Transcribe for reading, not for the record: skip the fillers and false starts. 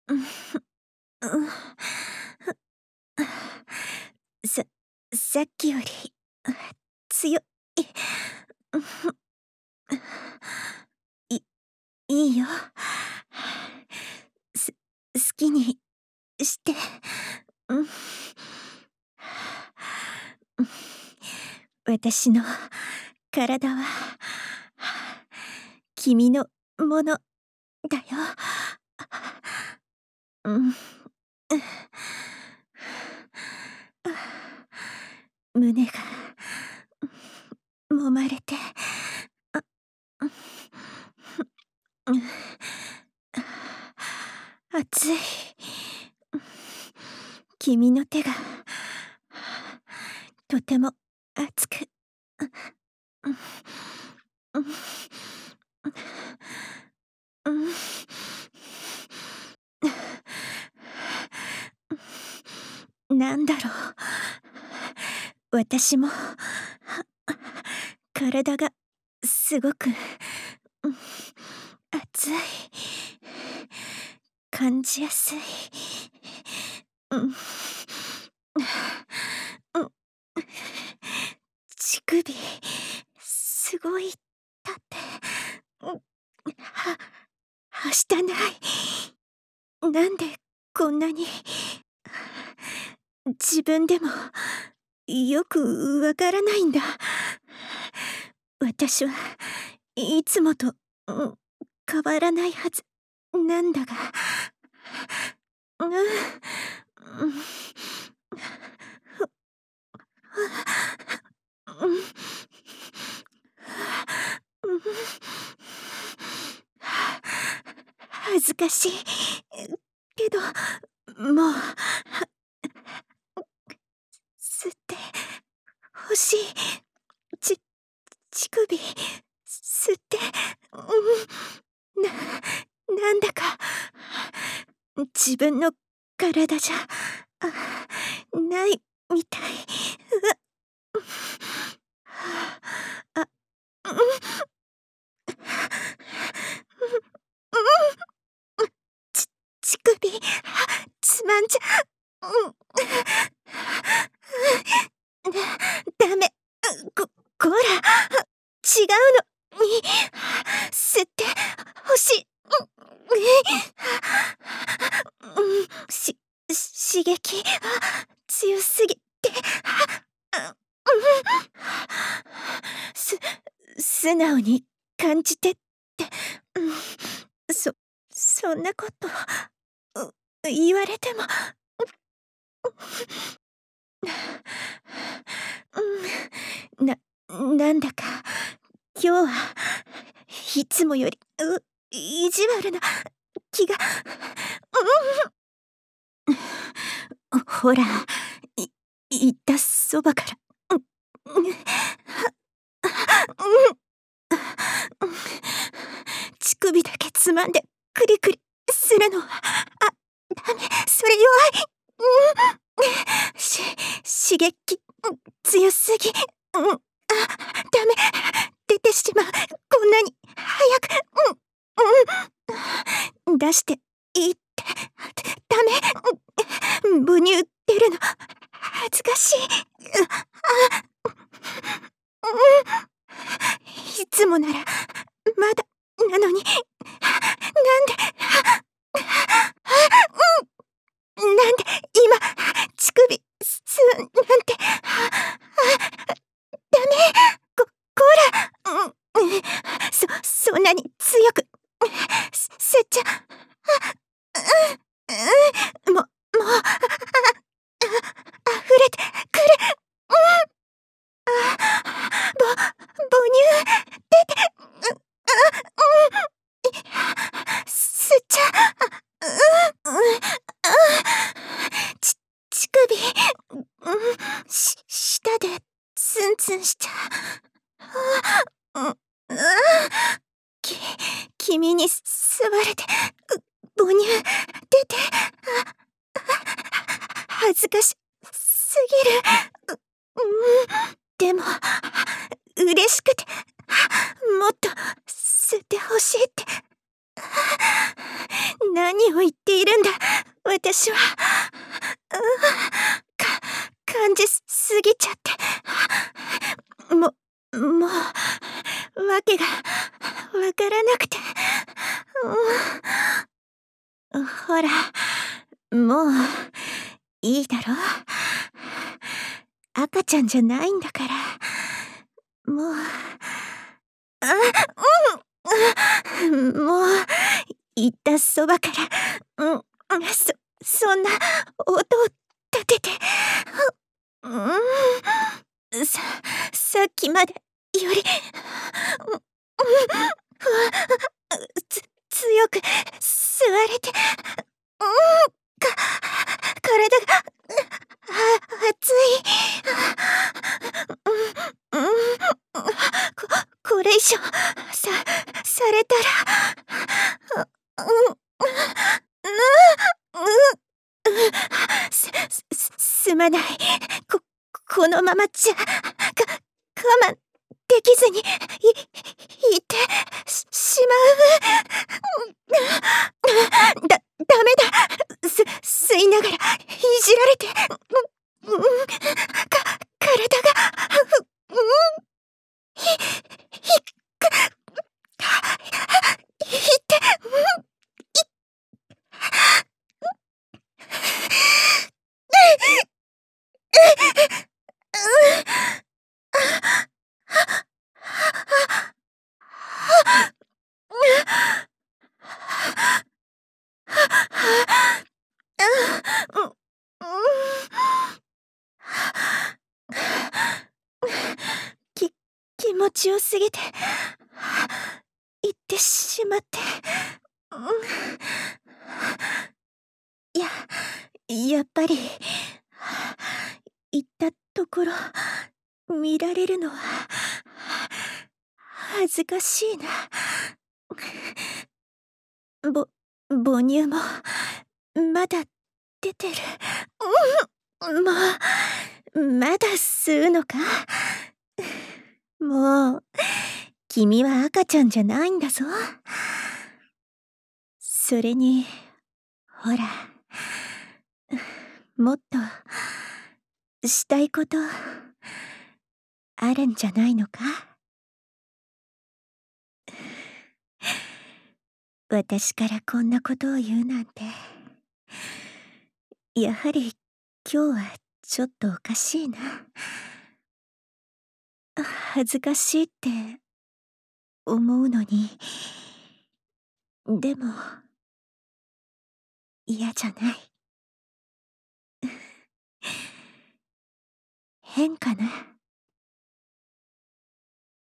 うん、うん。ささっきより、強い。いいいよ。好きにして。うん。私の体は君のものだよ。うん。胸が揉まれて、あ、うん、熱い。君の手がとても熱く、うん、うん、うん、なんだろう。私も体がすごく、うん、熱い。感じやすい。うん。うん。乳首、すごい立って、うん、はしたない。なんでこんなに。自分でもよくわからないんだ。私はいつもと、変わらないはずなんだが。うん、うん、うん、恥ずかしいけど、もう吸ってほしい。ち乳首吸って、なんだか自分の体じゃないみたい。あ、うん、ち乳首つまんじゃ、うん、ダメ。こら、違うのに吸ってほしい。刺激強すぎて、す素直に感じてって、そそんなこと、言われても、なんだか今日はいつもより意地悪な気が。ほら、言ったそばから。乳首だけつまんでクリクリするのは、ダメ、それ弱い。刺激強すぎ。ダメ、出てしまう。こんなに早く。出していいって。ダメ、母乳出るの恥ずかしい。いつもならまだなのに、なんで、なんで今乳首吸うなんて。ダメ、こら、そんなに強く吸っちゃ、もう溢れてくる。母乳出て、吸っちゃ、乳首、舌でツンツンしちゃう。き君に吸われて、母乳出て、恥ずかしすぎる。でも嬉しくて、もっと吸ってほしいって。 何を言っているんだ。私は、感じすぎちゃって。もう、わけがわからなくて。ほら、もう、いいだろ。赤ちゃんじゃないんだから。もう、もう、言ったそばから、そんな音を立てて、さっきまでより、強く吸われて、体が、熱い。これ以上、されたら、すまない。このままじゃ、我慢できずに、いてしまう。ダメだ。吸いながら、いじられて、体が、いて、気持ちよすぎて、言ってしまって。やっぱり、言ったところ、見られるのは、恥ずかしいな。母乳も、まだ出てる。もう、まだ吸うのか？もう、君は赤ちゃんじゃないんだぞ。それに、ほら、もっと、したいこと、あるんじゃないのか？私からこんなことを言うなんて、やはり今日はちょっとおかしいな。恥ずかしいって思うのに、でも嫌じゃない。変かな。